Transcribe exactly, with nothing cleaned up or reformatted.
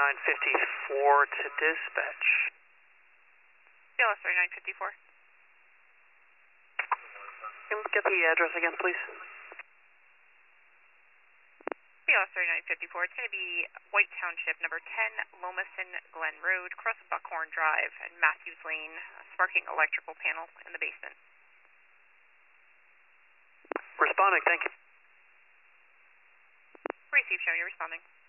thirty-nine fifty-four to dispatch. C L S thirty-nine fifty-four. Can we get the address again, please? C L S thirty-nine fifty-four. It's going to be White Township, number ten, Lomason Glen Road, across Buckhorn Drive and Matthews Lane, sparking electrical panel in the basement. Responding, thank you. Receive, show you responding.